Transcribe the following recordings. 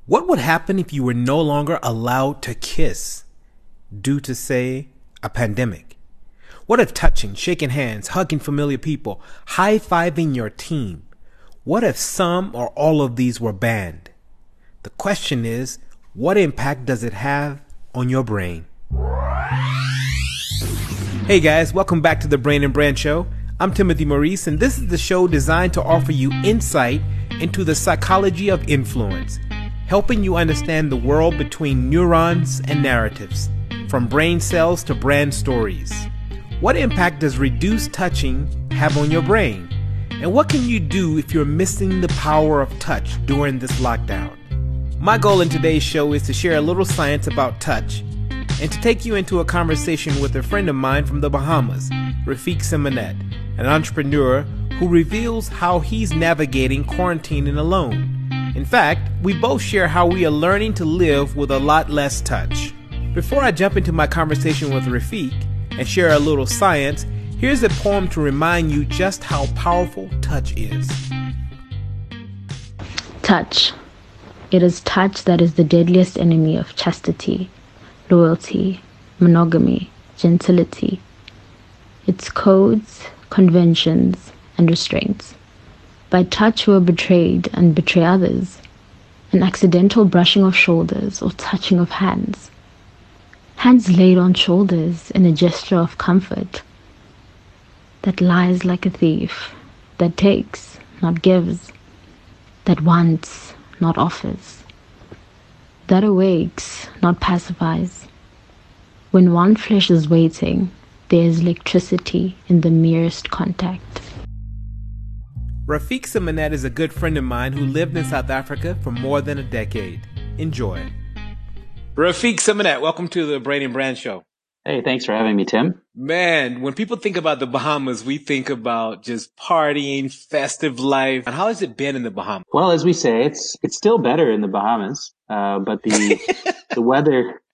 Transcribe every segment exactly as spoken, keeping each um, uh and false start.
What would happen if you were no longer allowed to kiss due to, say, a pandemic? What if touching, shaking hands, hugging familiar people, high-fiving your team? What if some or all of these were banned? The question is, what impact does it have on your brain? Hey guys, welcome back to the Brain and Brand Show. I'm Timothy Maurice, and this is the show designed to offer you insight into the psychology of influence, helping you understand the world between neurons and narratives, from brain cells to brand stories. What impact does reduced touching have on your brain? And what can you do if you're missing the power of touch during this lockdown? My goal in today's show is to share a little science about touch and to take you into a conversation with a friend of mine from the Bahamas, Rafiq Simonet, an entrepreneur who reveals how he's navigating quarantining alone. In fact, we both share how we are learning to live with a lot less touch. Before I jump into my conversation with Rafiq and share a little science, here's a poem to remind you just how powerful touch is. Touch. It is touch that is the deadliest enemy of chastity, loyalty, monogamy, gentility. Its codes, conventions, and restraints. By touch we are betrayed and betray others. An accidental brushing of shoulders or touching of hands. Hands laid on shoulders in a gesture of comfort. That lies like a thief, that takes, not gives, that wants, not offers, that awakes, not pacifies. When one flesh is waiting, there is electricity in the merest contact. Rafiq Simonet is a good friend of mine who lived in South Africa for more than a decade. Enjoy. Rafiq Simonet, welcome to the Brain and Brand Show. Hey, thanks for having me, Tim. Man, when people think about the Bahamas, we think about just partying, festive life. And how has it been in the Bahamas? Well, as we say, it's it's still better in the Bahamas, uh, but the the weather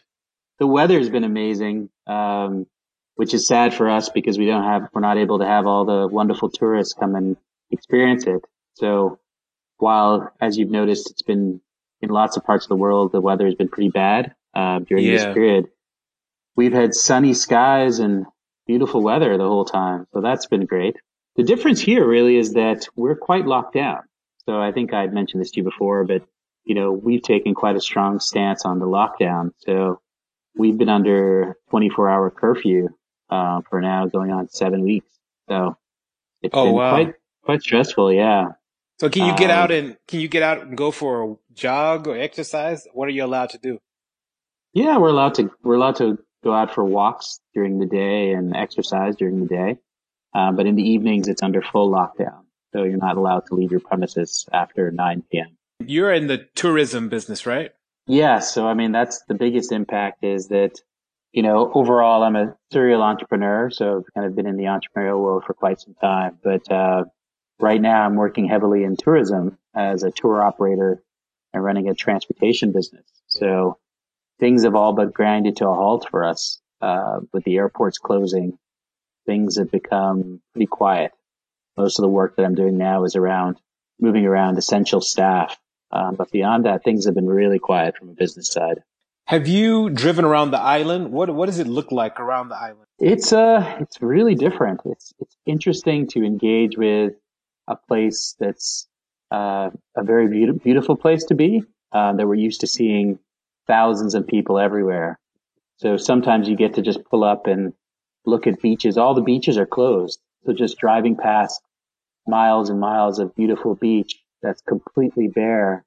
the weather's been amazing, um, which is sad for us because we don't have we're not able to have all the wonderful tourists come and experience it. So, while as you've noticed, it's been in lots of parts of the world, the weather has been pretty bad uh, during Yeah. this period. We've had sunny skies and beautiful weather the whole time. So that's been great. The difference here really is that we're quite locked down. So I think I'd mentioned this to you before, but you know, we've taken quite a strong stance on the lockdown. So we've been under twenty-four hour curfew, uh, for now going on seven weeks. So it's Oh, been wow. quite, quite stressful. Yeah. So can you get Um, out and can you get out and go for a jog or exercise? What are you allowed to do? Yeah, we're allowed to, we're allowed to go out for walks during the day and exercise during the day. Uh, but in the evenings, it's under full lockdown. So you're not allowed to leave your premises after nine p.m. You're in the tourism business, right? Yeah. So, I mean, that's the biggest impact is that, you know, overall, I'm a serial entrepreneur. So I've kind of been in the entrepreneurial world for quite some time. But, uh, right now I'm working heavily in tourism as a tour operator and running a transportation business. So things have all but grinded to a halt for us. Uh, with the airports closing, things have become pretty quiet. Most of the work that I'm doing now is around moving around essential staff. Um, but beyond that, things have been really quiet from a business side. Have you driven around the island? What what does it look like around the island? It's, uh, it's really different. It's, it's interesting to engage with a place that's, uh, a very be- beautiful place to be, uh, that we're used to seeing thousands of people everywhere. So sometimes you get to just pull up and look at beaches. All the beaches are closed. So just driving past miles and miles of beautiful beach that's completely bare,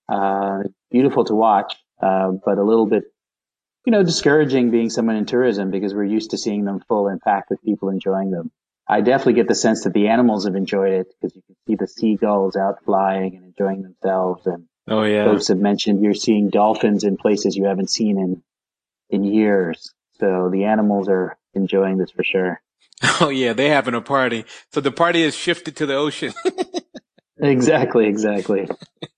uh, beautiful to watch, uh, but a little bit, you know, discouraging being someone in tourism because we're used to seeing them full and packed with people enjoying them. I definitely get the sense that the animals have enjoyed it because you can see the seagulls out flying and enjoying themselves. And Oh yeah. folks have mentioned you're seeing dolphins in places you haven't seen in, in years. So the animals are enjoying this for sure. Oh yeah, they having a party. So the party is shifted to the ocean. Exactly, exactly.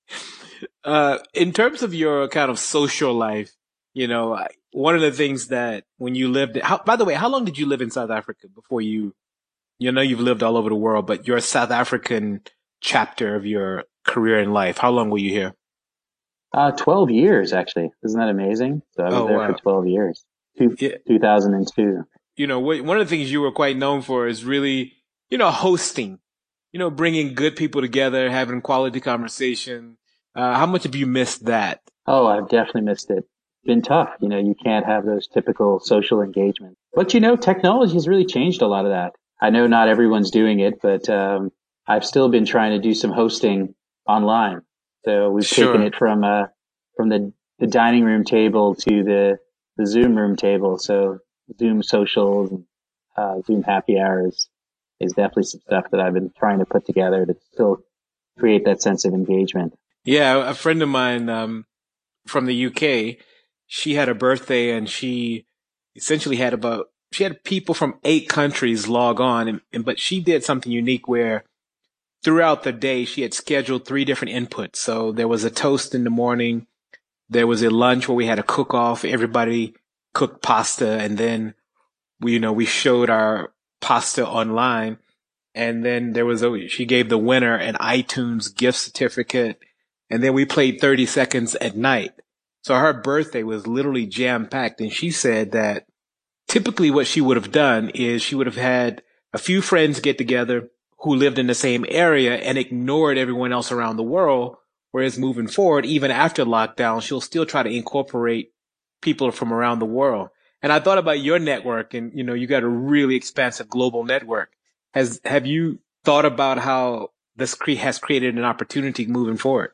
Uh, in terms of your kind of social life, you know, I- one of the things that when you lived, how, by the way, how long did you live in South Africa before you, you know, you've lived all over the world, but your South African chapter of your career in life, how long were you here? Uh, twelve years, actually. Isn't that amazing? So I was Oh, there for wow. twelve years, Two, Yeah. two thousand two. You know, wh- one of the things you were quite known for is really, you know, hosting, you know, bringing good people together, having quality conversation. Uh, how much have you missed that? Oh, I've definitely missed it. It's been tough. You know, you can't have those typical social engagements. But, you know, technology has really changed a lot of that. I know not everyone's doing it, but um, I've still been trying to do some hosting online. So we've Sure. taken it from uh, from the, the dining room table to the, the Zoom room table. So Zoom socials, and uh, Zoom happy hours is definitely some stuff that I've been trying to put together to still create that sense of engagement. Yeah, a friend of mine um, from the U K, she had a birthday and she essentially had about, she had people from eight countries log on, and, and but she did something unique where throughout the day she had scheduled three different inputs. So there was a toast in the morning, there was a lunch where we had a cook off, everybody cooked pasta, and then we, you know, we showed our pasta online, and then there was a, she gave the winner an iTunes gift certificate, and then we played thirty seconds at night. So her birthday was literally jam packed. And she said that typically what she would have done is she would have had a few friends get together who lived in the same area and ignored everyone else around the world. Whereas moving forward, even after lockdown, she'll still try to incorporate people from around the world. And I thought about your network, and, you know, you got a really expansive global network. Has, have you thought about how this cre- has created an opportunity moving forward?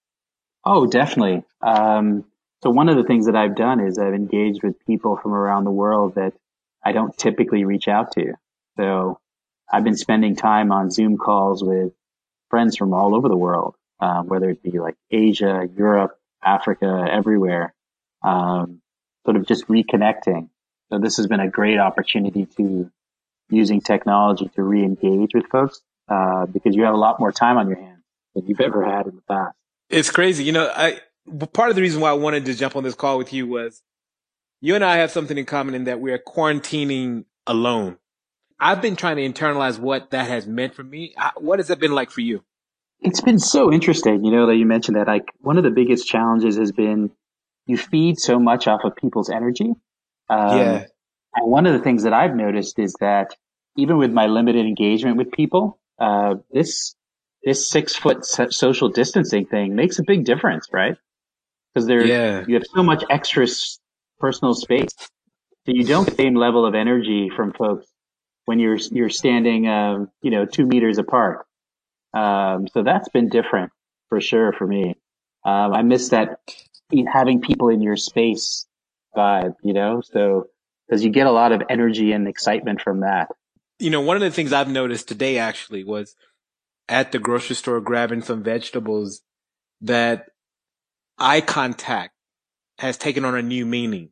Oh, definitely. Um, so one of the things that I've done is I've engaged with people from around the world that I don't typically reach out to. So I've been spending time on Zoom calls with friends from all over the world, um, whether it be like Asia, Europe, Africa, everywhere, um, sort of just reconnecting. So this has been a great opportunity to using technology to re-engage with folks, uh, because you have a lot more time on your hands than you've ever had in the past. It's crazy. You know, I, part of the reason why I wanted to jump on this call with you was you and I have something in common in that we are quarantining alone. I've been trying to internalize what that has meant for me. What has that been like for you? It's been so interesting, you know, that you mentioned that. Like, one of the biggest challenges has been you feed so much off of people's energy. Um, Yeah. And one of the things that I've noticed is that even with my limited engagement with people, uh, this this six foot social distancing thing makes a big difference, right? Because there Yeah. you have so much extra s- personal space, so you don't get the same level of energy from folks when you're you're standing, um, you know, two meters apart. Um, so that's been different for sure for me. Um, I miss that having people in your space vibe, you know, so because you get a lot of energy and excitement from that. You know, one of the things I've noticed today actually was at the grocery store grabbing some vegetables that eye contact has taken on a new meaning,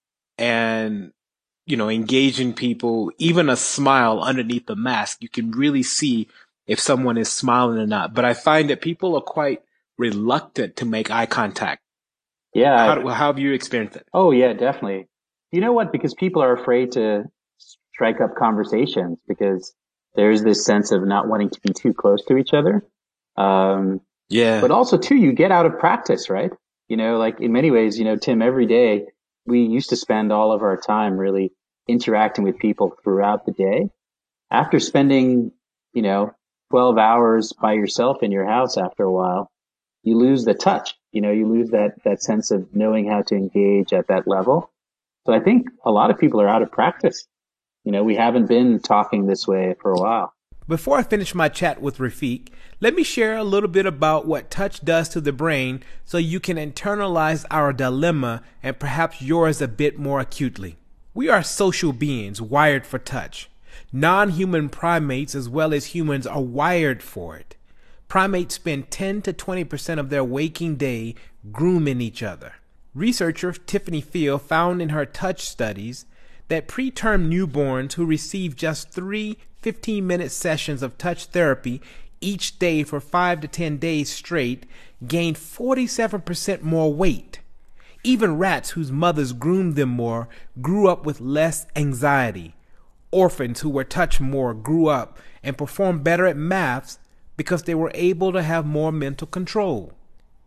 and, you know, engaging people, even a smile underneath the mask, you can really see if someone is smiling or not. But I find that people are quite reluctant to make eye contact. Yeah. How, how have you experienced it? Oh, yeah, definitely. You know what? Because people are afraid to strike up conversations because there's this sense of not wanting to be too close to each other. Um, Yeah. But also, too, you get out of practice, right? You know, like in many ways, you know, Tim, every day we used to spend all of our time really interacting with people throughout the day. After spending, you know, twelve hours by yourself in your house after a while, you lose the touch. You know, you lose that, that sense of knowing how to engage at that level. So I think a lot of people are out of practice. You know, we haven't been talking this way for a while. Before I finish my chat with Rafiq, let me share a little bit about what touch does to the brain so you can internalize our dilemma and perhaps yours a bit more acutely. We are social beings wired for touch. Non-human primates as well as humans are wired for it. Primates spend ten to twenty percent of their waking day grooming each other. Researcher Tiffany Field found in her touch studies that preterm newborns who receive just three fifteen-minute sessions of touch therapy each day for five to ten days straight gained forty-seven percent more weight. Even rats whose mothers groomed them more grew up with less anxiety. Orphans who were touched more grew up and performed better at maths because they were able to have more mental control.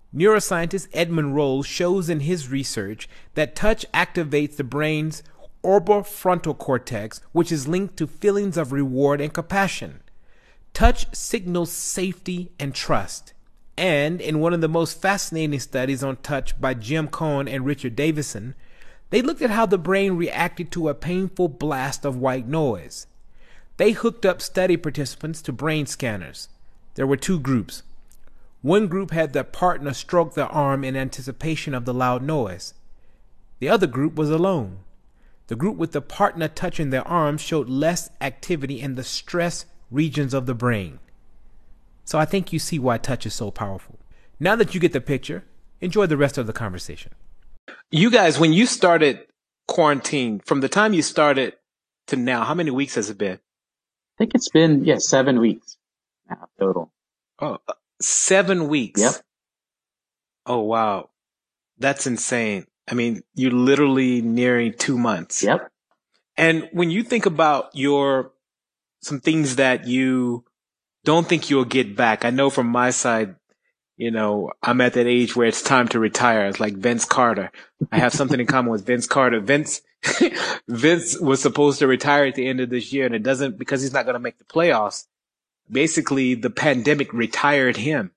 Neuroscientist Edmund Roll shows in his research that touch activates the brain's orbitofrontal cortex, which is linked to feelings of reward and compassion. Touch signals safety and trust. And in one of the most fascinating studies on touch by Jim Cohen and Richard Davison, they looked at how the brain reacted to a painful blast of white noise. They hooked up study participants to brain scanners. There were two groups. One group had their partner stroke their arm in anticipation of the loud noise. The other group was alone. The group with the partner touching their arm showed less activity in the stress regions of the brain. So I think you see why touch is so powerful. Now that you get the picture, enjoy the rest of the conversation. You guys, when you started quarantine, from the time you started to now, how many weeks has it been? I think it's been, yeah, seven weeks now total. Oh, seven weeks. Yep. Oh, wow. That's insane. I mean, you're literally nearing two months. Yep. And when you think about your, some things that you don't think you'll get back, I know from my side, you know, I'm at that age where it's time to retire. It's like Vince Carter. I have something in common with Vince Carter. Vince, Vince was supposed to retire at the end of this year, and it doesn't, because he's not going to make the playoffs. Basically, the pandemic retired him.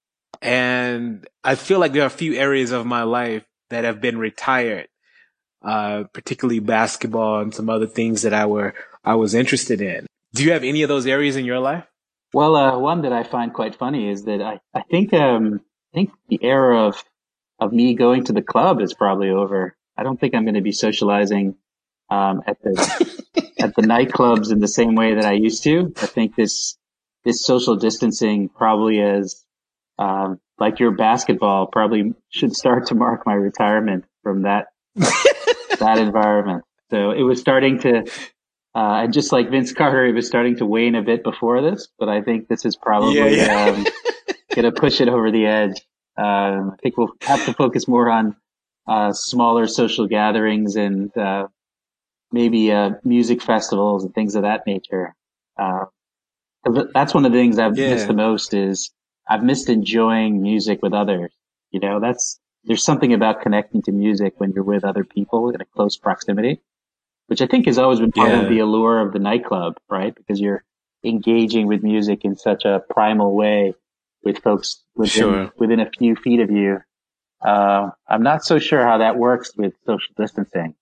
And I feel like there are a few areas of my life that have been retired, uh, particularly basketball and some other things that I were, I was interested in. Do you have any of those areas in your life? Well, uh, one that I find quite funny is that I, I think, um, I think the era of, of me going to the club is probably over. I don't think I'm going to be socializing, um, at the, at the nightclubs in the same way that I used to. I think this, this social distancing probably is, um, like your basketball probably should start to mark my retirement from that, that environment. So it was starting to, Uh, and just like Vince Carter, it was starting to wane a bit before this, but I think this is probably yeah, yeah. um, going to push it over the edge. Uh, I think we'll have to focus more on uh, smaller social gatherings and uh, maybe uh, music festivals and things of that nature. Uh, that's one of the things I've yeah. missed the most is I've missed enjoying music with others. You know, that's there's something about connecting to music when you're with other people in a close proximity, which I think has always been part yeah. of the allure of the nightclub, right? Because you're engaging with music in such a primal way with folks within, sure. within a few feet of you. Uh, I'm not so sure how that works with social distancing.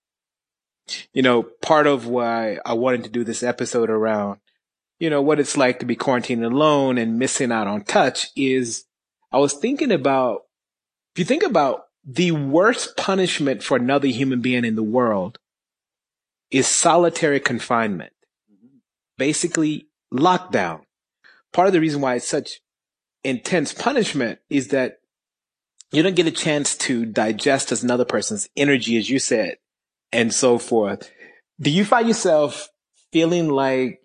You know, part of why I wanted to do this episode around, you know, what it's like to be quarantined alone and missing out on touch is I was thinking about, if you think about the worst punishment for another human being in the world, is solitary confinement, basically lockdown. Part of the reason why it's such intense punishment is that you don't get a chance to digest another person's energy, as you said, and so forth. Do you find yourself feeling like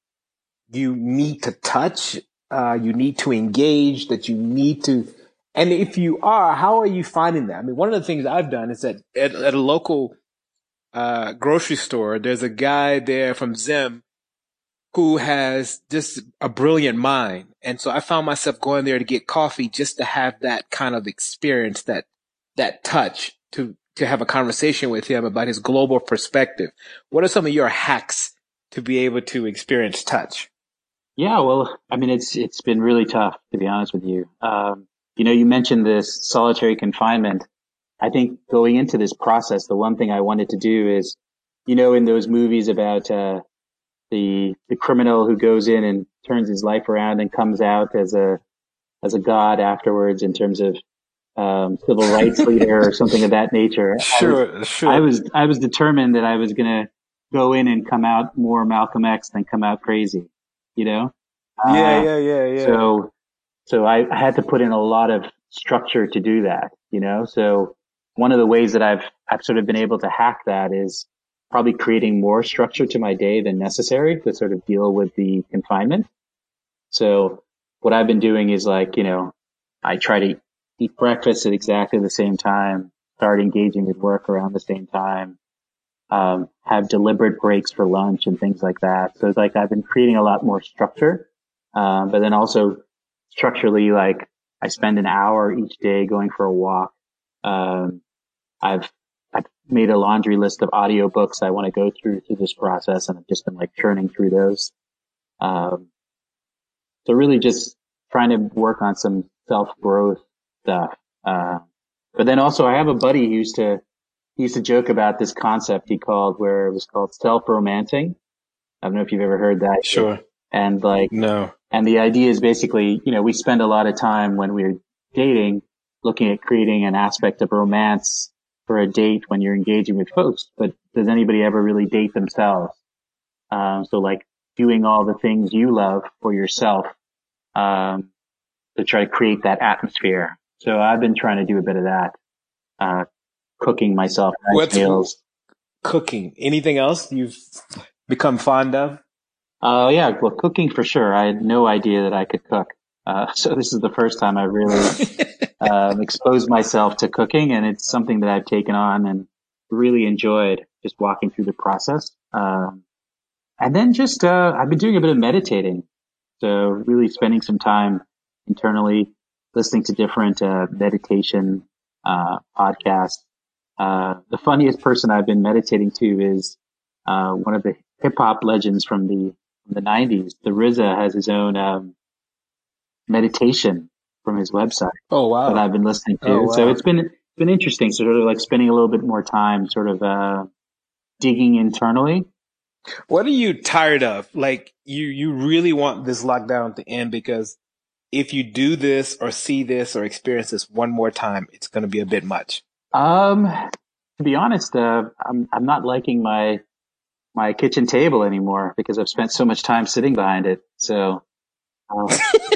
you need to touch, uh, you need to engage, that you need to, and if you are, how are you finding that? I mean, one of the things I've done is that at, at a local Uh, grocery store, there's a guy there from Zim who has just a brilliant mind. And so I found myself going there to get coffee just to have that kind of experience, that, that touch, to, to have a conversation with him about his global perspective. What are some of your hacks to be able to experience touch? Yeah, well, I mean, it's, it's been really tough, to be honest with you. Um, you know, you mentioned this solitary confinement. I think going into this process, the one thing I wanted to do is, you know, in those movies about, uh, the, the criminal who goes in and turns his life around and comes out as a, as a god afterwards in terms of, um, civil rights leader or something of that nature. Sure, I was, sure. I was, I was determined that I was going to go in and come out more Malcolm X than come out crazy, you know? Yeah, uh, yeah, yeah, yeah. So, so I, I had to put in a lot of structure to do that, you know? So, one of the ways that I've, I've sort of been able to hack that is probably creating more structure to my day than necessary to sort of deal with the confinement. So what I've been doing is like, you know, I try to eat breakfast at exactly the same time, start engaging with work around the same time, um, have deliberate breaks for lunch and things like that. So it's like I've been creating a lot more structure, um, but then also structurally like I spend an hour each day going for a walk. Um, I've, I've made a laundry list of audiobooks I want to go through through this process, and I've just been like churning through those. Um, so really just trying to work on some self-growth stuff. Uh, but then also I have a buddy who used to, he used to joke about this concept he called, where it was called self-romancing. I don't know if you've ever heard that. Sure. And like, no. And the idea is basically, you know, we spend a lot of time when we're dating looking at creating an aspect of romance for a date when you're engaging with folks. But does anybody ever really date themselves? Um, so like doing all the things you love for yourself, um, to try to create that atmosphere. So I've been trying to do a bit of that, uh, cooking myself nice What's meals. Cooking? Anything else you've become fond of? Oh, uh, yeah. Well, cooking for sure. I had no idea that I could cook. Uh, so this is the first time I really, um, exposed myself to cooking, and it's something that I've taken on and really enjoyed just walking through the process. Um, and then just, uh, I've been doing a bit of meditating. So really spending some time internally listening to different, uh, meditation, uh, podcasts. Uh, the funniest person I've been meditating to is, uh, one of the hip hop legends from the, from the nineties. The R Z A has his own, um, meditation from his website. Oh, wow. That I've been listening to. Oh, wow. So it's been, been interesting. Sort of like spending a little bit more time sort of, uh, digging internally. What are you tired of? Like you, you really want this lockdown to end, because if you do this or see this or experience this one more time, it's going to be a bit much. Um, to be honest, uh, I'm, I'm not liking my, my kitchen table anymore because I've spent so much time sitting behind it. So, uh,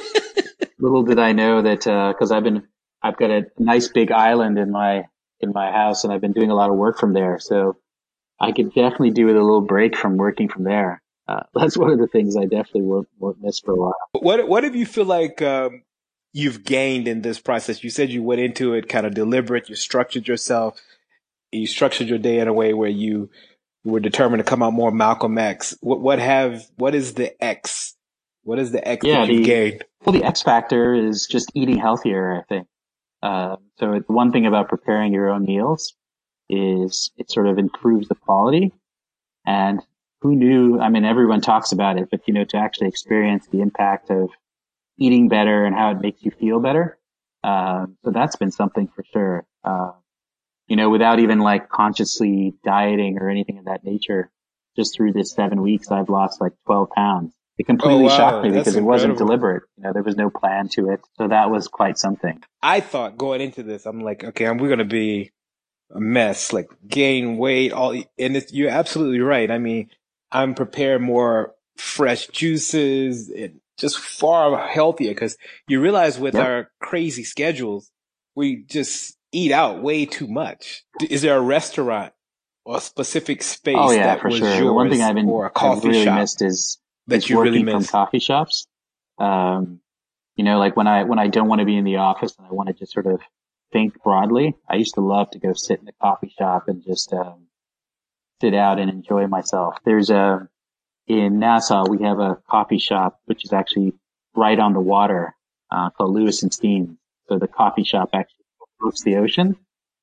little did I know that, uh, cause I've been, I've got a nice big island in my, in my house, and I've been doing a lot of work from there. So I could definitely do with a little break from working from there. Uh, that's one of the things I definitely won't, won't miss for a while. What, what have you feel like, um, you've gained in this process? You said you went into it kind of deliberate. You structured yourself. You structured your day in a way where you were determined to come out more Malcolm X. What, what have, what is the X? What is the X yeah, that you've the, gained? Well, the X factor is just eating healthier, I think. Uh, so it's one thing about preparing your own meals is it sort of improves the quality. And who knew? I mean, everyone talks about it, but you know, to actually experience the impact of eating better and how it makes you feel better. Uh, so that's been something for sure. Uh, you know, without even like consciously dieting or anything of that nature, just through this seven weeks, I've lost like twelve pounds. It completely oh, wow. shocked me That's because it incredible. wasn't deliberate. You know, there was no plan to it. So that was quite something. I thought going into this, I'm like, okay, we're going to be a mess, like gain weight, all, and it's, you're absolutely right. I mean, I'm prepared more fresh juices and just far healthier, because you realize with Yep. our crazy schedules, we just eat out way too much. Is there a restaurant or a specific space Oh yeah, that for was sure. yours, The one thing I've been or a I've coffee really shop missed is that is you working really from miss? coffee shops. Um, you know, like when I when I don't want to be in the office and I want to just sort of think broadly, I used to love to go sit in a coffee shop and just um, sit out and enjoy myself. There's a in Nassau we have a coffee shop which is actually right on the water, uh, called Lewis and Steam. So the coffee shop actually overlooks the ocean.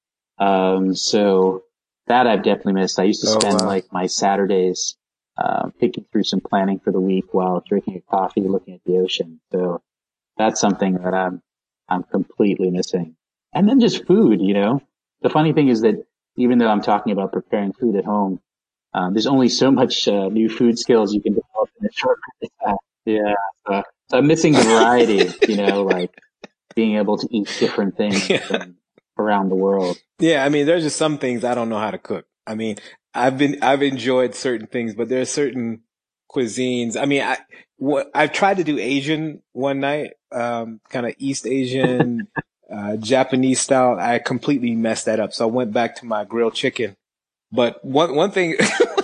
Um, so that I've definitely missed. I used to Oh, spend wow. like my Saturdays, uh, picking through some planning for the week while drinking a coffee, looking at the ocean. So that's something that I'm, I'm completely missing. And then just food, you know, the funny thing is that even though I'm talking about preparing food at home, um, there's only so much, uh, new food skills you can develop in a short period of time. Yeah. Uh, so I'm missing the variety, you know, like being able to eat different things Yeah. from around the world. Yeah, I mean, there's just some things I don't know how to cook. I mean, I've been, I've enjoyed certain things, but there are certain cuisines. I mean, I, what, I've tried to do Asian one night, um, kind of East Asian, uh, Japanese style. I completely messed that up. So I went back to my grilled chicken. But one, one thing.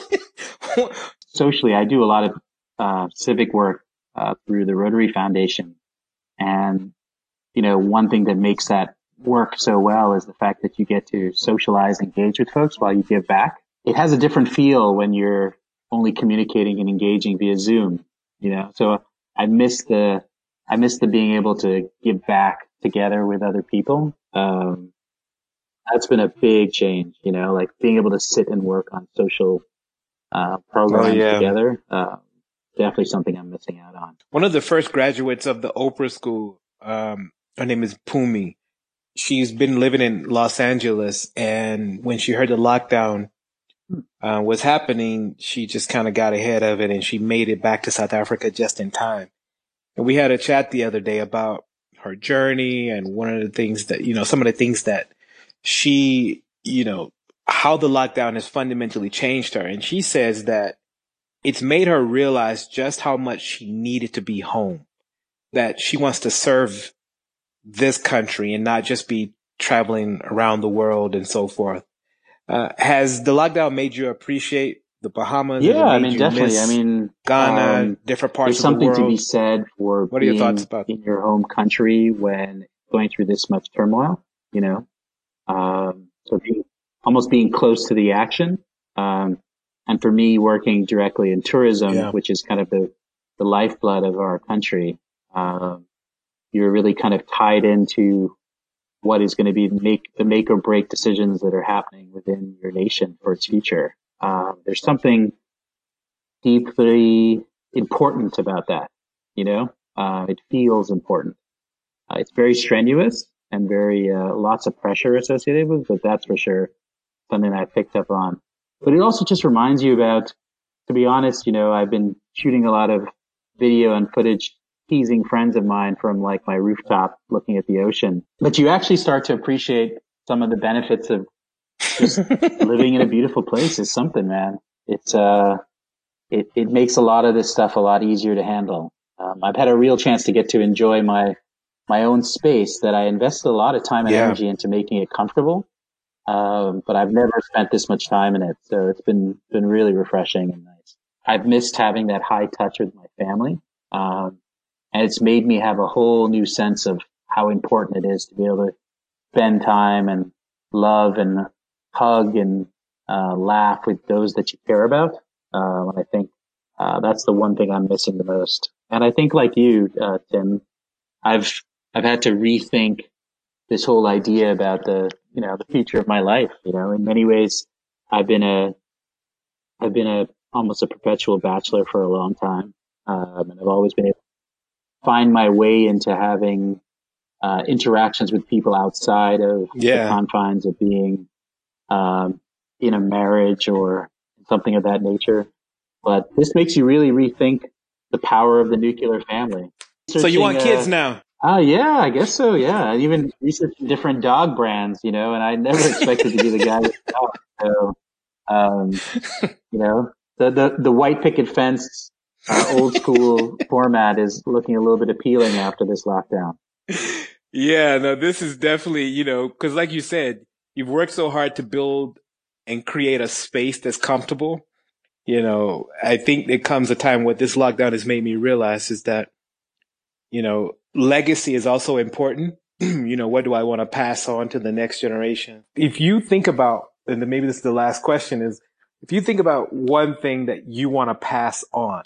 Socially, I do a lot of, uh, civic work, uh, through the Rotary Foundation. And, you know, one thing that makes that work so well is the fact that you get to socialize, engage with folks while you give back. It has a different feel when you're only communicating and engaging via Zoom, you know, so I miss the, I miss the being able to give back together with other people. Um, that's been a big change, you know, like being able to sit and work on social uh, programs Oh, yeah. together. Uh, definitely something I'm missing out on. One of the first graduates of the Oprah School, um, her name is Pumi. She's been living in Los Angeles, and when she heard the lockdown uh, was happening, she just kind of got ahead of it, and she made it back to South Africa just in time. And we had a chat the other day about her journey and one of the things that, you know, some of the things that she, you know, how the lockdown has fundamentally changed her. And she says that it's made her realize just how much she needed to be home, that she wants to serve this country and not just be traveling around the world and so forth. Uh, has the lockdown made you appreciate the Bahamas? Yeah, I mean, definitely. I mean, Ghana, um, different parts there's of the world. something to be said for What are your being thoughts about in your home country when going through this much turmoil, you know? Um, so being, almost being close to the action. Um, and for me, working directly in tourism, Yeah. which is kind of the, the lifeblood of our country, um, you're really kind of tied into what is going to be make the make or break decisions that are happening within your nation for its future. Um, there's something deeply important about that, you know. Uh, it feels important. Uh, it's very strenuous and very uh, lots of pressure associated with, but that's for sure something I picked up on. But it also just reminds you about, to be honest, you know, I've been shooting a lot of video and footage teasing friends of mine from like my rooftop looking at the ocean. But you actually start to appreciate some of the benefits of just living in a beautiful place is something, man. It's, uh, it, it makes a lot of this stuff a lot easier to handle. Um, I've had a real chance to get to enjoy my, my own space that I invested a lot of time and Yeah. energy into making it comfortable. Um, but I've never spent this much time in it. So it's been, been really refreshing and nice. I've missed having that high touch with my family. Um, and it's made me have a whole new sense of how important it is to be able to spend time and love and hug and, uh, laugh with those that you care about. Uh, and I think, uh, that's the one thing I'm missing the most. And I think like you, uh, Tim, I've, I've had to rethink this whole idea about the, you know, the future of my life. You know, in many ways, I've been a, I've been a, almost a perpetual bachelor for a long time. Um, and I've always been able to find my way into having, uh, interactions with people outside of Yeah. the confines of being, um, in a marriage or something of that nature. But this makes you really rethink the power of the nuclear family. So you want Searching, kids uh, now? Oh, yeah, I guess so. Yeah. I even researched different dog brands, you know, and I never expected to be the guy with the dog. So, um, you know, the, the, the white picket fence, uh, old school format is looking a little bit appealing after this lockdown. Yeah, no, this is definitely, you know, because like you said, you've worked so hard to build and create a space that's comfortable. You know, I think there comes a time what this lockdown has made me realize is that, you know, legacy is also important. You know, what do I want to pass on to the next generation? If you think about, and then maybe this is the last question, is if you think about one thing that you want to pass on.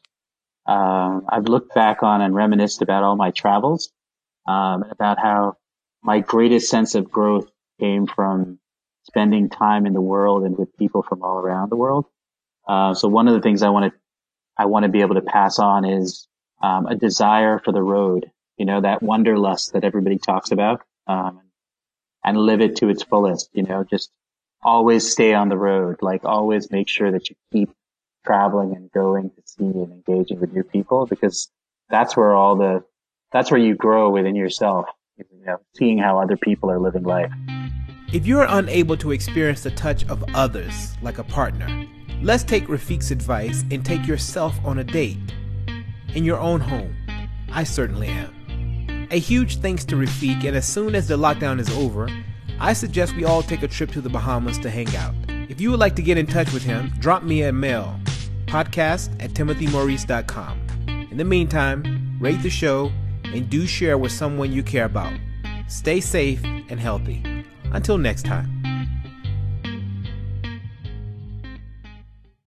Um, I've looked back on and reminisced about all my travels, um, and about how my greatest sense of growth came from spending time in the world and with people from all around the world. Uh, so one of the things I want to, I want to be able to pass on is, um, a desire for the road, you know, that wanderlust that everybody talks about, um, and live it to its fullest, you know, just always stay on the road, like always make sure that you keep traveling and going to see and engaging with new people, because that's where all the, that's where you grow within yourself, you know, seeing how other people are living life. If you are unable to experience the touch of others like a partner, let's take Rafiq's advice and take yourself on a date in your own home. I certainly am. A huge thanks to Rafiq, and as soon as the lockdown is over, I suggest we all take a trip to the Bahamas to hang out. If you would like to get in touch with him, drop me a mail, podcast at timothy maurice dot com. In the meantime, rate the show and do share with someone you care about. Stay safe and healthy. Until next time.